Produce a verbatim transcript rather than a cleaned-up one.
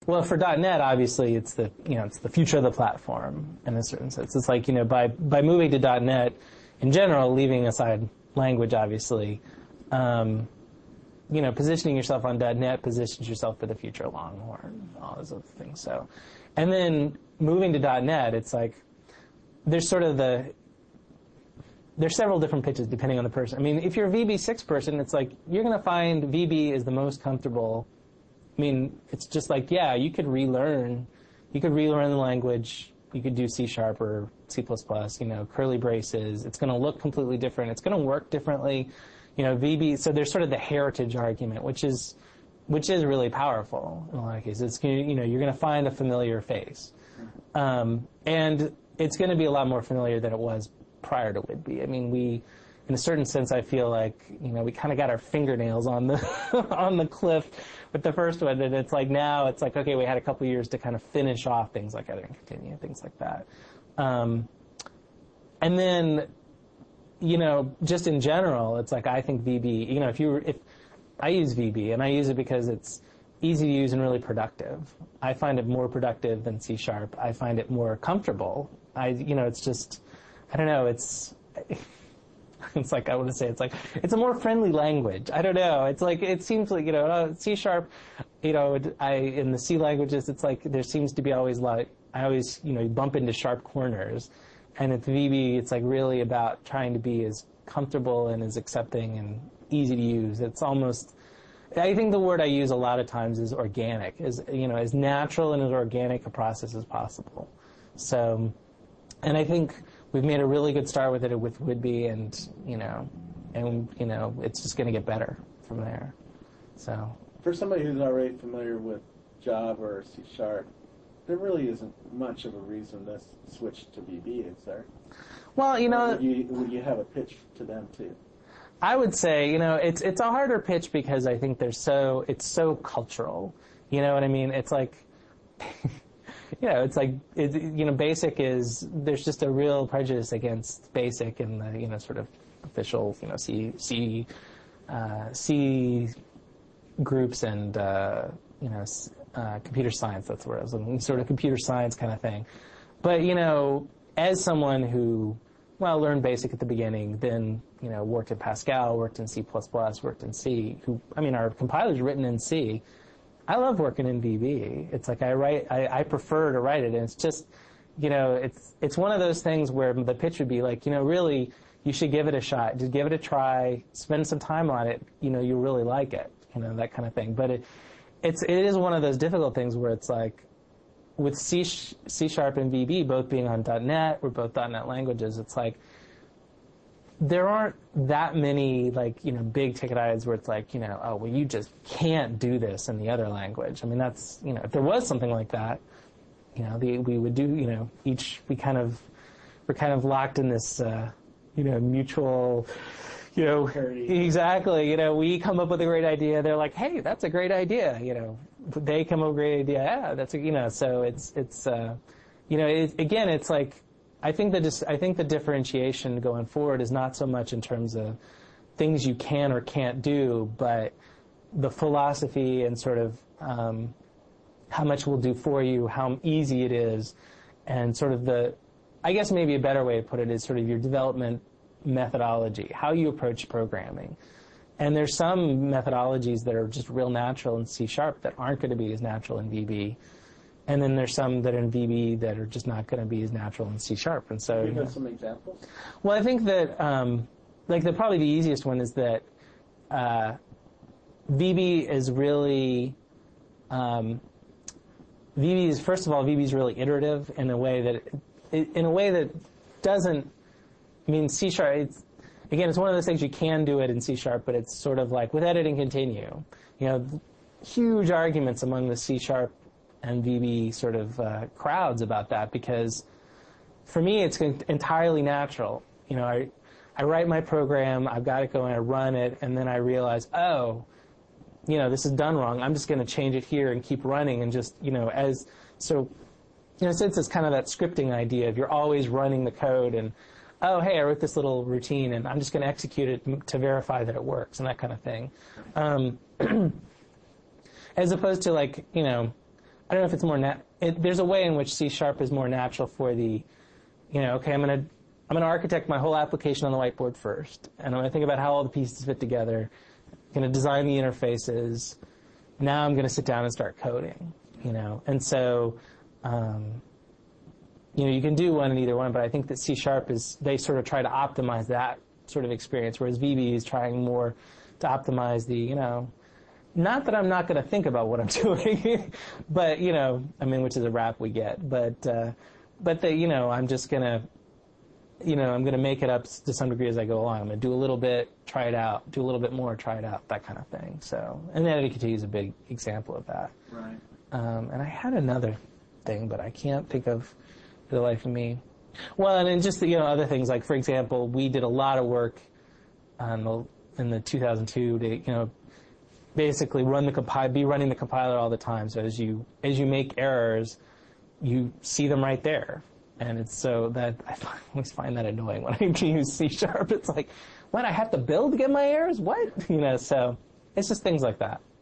Well, for .NET, obviously, it's the you know it's the future of the platform in a certain sense. It's like you know by by moving to .NET in general, leaving aside language, obviously, um, you know, positioning yourself on .NET positions yourself for the future of Longhorn, all those other things. So, and then moving to .NET, it's like there's sort of the there's several different pitches depending on the person. I mean, if you're a V B six person, it's like you're going to find V B is the most comfortable. I mean, it's just like, yeah, you could relearn, you could relearn the language, you could do C Sharp or C plus plus, you know, curly braces. It's going to look completely different. It's going to work differently. You know, V B, so there's sort of the heritage argument, which is, which is really powerful in a lot of cases. It's, you know, you're going to find a familiar face. Um, and it's going to be a lot more familiar than it was prior to Whidbey. I mean, we, in a certain sense, I feel like, you know, we kind of got our fingernails on the on the cliff with the first one, and it's like now it's like, okay, we had a couple years to kind of finish off things like Editor and Continue, things like that. Um, and then, you know, just in general, it's like I think V B, you know, if you were, if I use V B, and I use it because it's easy to use and really productive. I find it more productive than C Sharp. I find it more comfortable. I, you know, it's just, I don't know, it's, it's like, I want to say, it's like, it's a more friendly language. I don't know. It's like, it seems like, you know, C Sharp, you know, I, in the C languages, it's like, there seems to be always like, I always, you know, bump into sharp corners. And at V B, it's like really about trying to be as comfortable and as accepting and easy to use. It's almost, I think the word I use a lot of times is organic, is, you know, as natural and as organic a process as possible. So, and I think we've made a really good start with it with Whidbey, and, you know, and, you know, it's just going to get better from there. So. For somebody who's already familiar with Java or C Sharp, there really isn't much of a reason to switch to V B, is there? Well, you know, would you, would you have a pitch to them too? I would say, you know, it's it's a harder pitch because I think there's so it's so cultural. You know what I mean? It's like, you know, it's like it, you know, BASIC is there's just a real prejudice against BASIC and the you know sort of official you know C C uh, C groups and uh, you know uh, computer science. That's where I was looking, sort of computer science kind of thing. But you know, as someone who well, learned BASIC at the beginning, then, you know, worked in Pascal, worked in C plus plus, worked in C, who, I mean, our compiler's written in C. I love working in V B. It's like I write, I, I prefer to write it, and it's just, you know, it's, it's one of those things where the pitch would be like, you know, really, you should give it a shot. Just give it a try, spend some time on it, you know, you'll really like it, you know, that kind of thing. But it, it's, it is one of those difficult things where it's like, with C, C Sharp and V B both being on .NET, we're both .NET languages, it's like there aren't that many like, you know, big ticket items where it's like, you know, oh, well, you just can't do this in the other language. I mean, that's, you know, if there was something like that, you know, the, we would do, you know, each, we kind of, we're kind of locked in this, uh, you know, mutual, you know, exactly, you know, we come up with a great idea, they're like, hey, that's a great idea, you know, they come up with a great idea, yeah, that's a, you know, so it's, it's, uh, you know, it, again, it's like, I think that dis- I think the differentiation going forward is not so much in terms of things you can or can't do, but the philosophy and sort of, um, how much we'll do for you, how easy it is, and sort of the, I guess maybe a better way to put it is sort of your development methodology, how you approach programming. And there's some methodologies that are just real natural in C Sharp that aren't going to be as natural in V B. And then there's some that are in V B that are just not going to be as natural in C Sharp. And so, Can you you give know, some examples? Well, I think that, um, like, the probably the easiest one is that uh, V B is really, um, V B is, first of all, V B is really iterative in a way that, it, in a way that doesn't, I mean, C Sharp, it's, again, it's one of those things you can do it in C Sharp, but it's sort of like with edit and continue. You know, huge arguments among the C Sharp and V B sort of uh, crowds about that, because for me it's entirely natural. You know, I I write my program, I've got it going, I run it, and then I realize, oh, you know, this is done wrong. I'm just going to change it here and keep running, and just, you know, as so, in a sense, it's kind of that scripting idea of you're always running the code and, oh, hey, I wrote this little routine, and I'm just going to execute it to verify that it works, and that kind of thing. Um, as opposed to, like, you know, I don't know if it's more nat- it, there's a way in which C Sharp is more natural for the, you know, okay, I'm going to I'm going to architect my whole application on the whiteboard first, and I'm going to think about how all the pieces fit together. I'm going to design the interfaces. Now I'm going to sit down and start coding, you know. And so, um, you know, you can do one in either one, but I think that C Sharp is, they sort of try to optimize that sort of experience, whereas V B is trying more to optimize the, you know, not that I'm not going to think about what I'm doing, but, you know, I mean, which is a rap we get, but, uh, but the, you know, I'm just going to, you know, I'm going to make it up to some degree as I go along. I'm going to do a little bit, try it out, do a little bit more, try it out, that kind of thing. So, and Etiquette is a big example of that. Right. Um, and I had another thing, but I can't think of for the life of me. Well, and then just the, you know, other things, like, for example, we did a lot of work on the, in the two thousand two to, you know, basically run the compile, be running the compiler all the time. So as you, as you make errors, you see them right there. And it's so that I always find that annoying when I use C Sharp. It's like, what, I have to build to get my errors? What? You know, so it's just things like that.